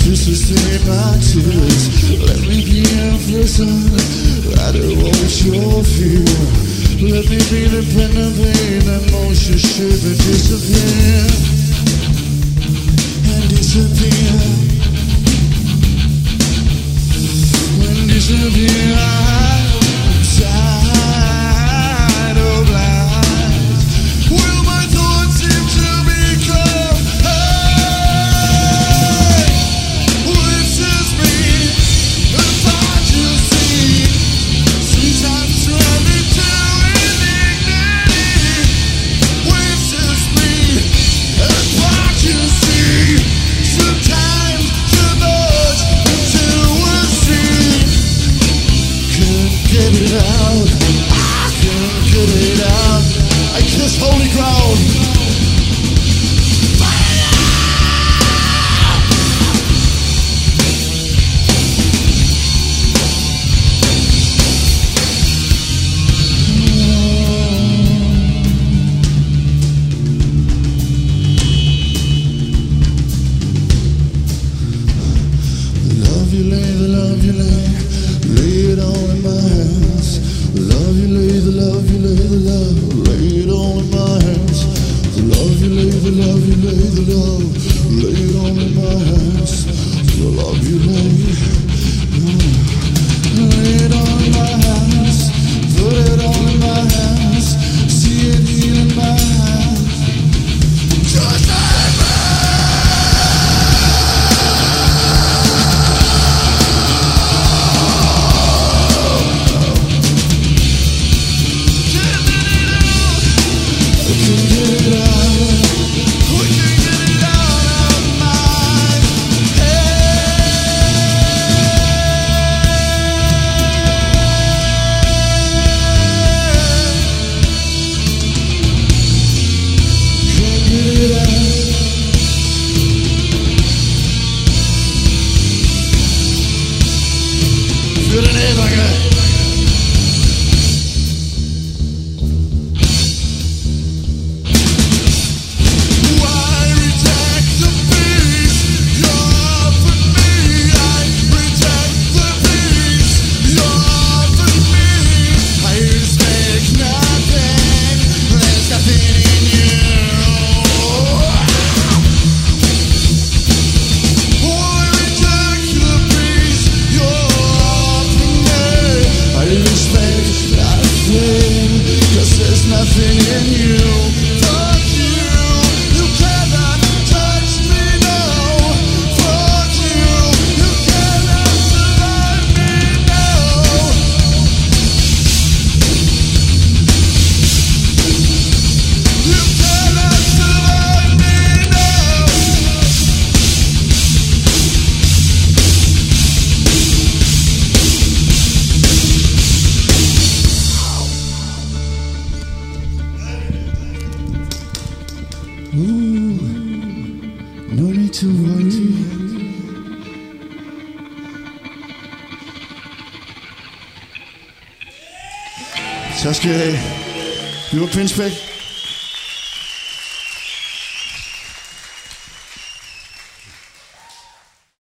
This is in my tears. Let me be in prison. I don't want your fear. Let me be the pen of pain that most you shape and disappear. And disappear. When disappear, I'm tired of lies. Will my thoughts seem to become holy ground. The love you lay it all in my hands. The love you lay, the love you lay, the love, lay it all in my hands. The love you lay, the love you lay, the love, lay it all in my hands. The love you lay, lay it all in my hands. Put it all in my hands. See it heal in my hands. Just save me. Good name, my guy. Nothing in you, fuck you, you cannot touch me, no, fuck you, you cannot survive me, no. You cannot survive me, no. Ooh, no need to worry. Så skal vi have Pinspæk.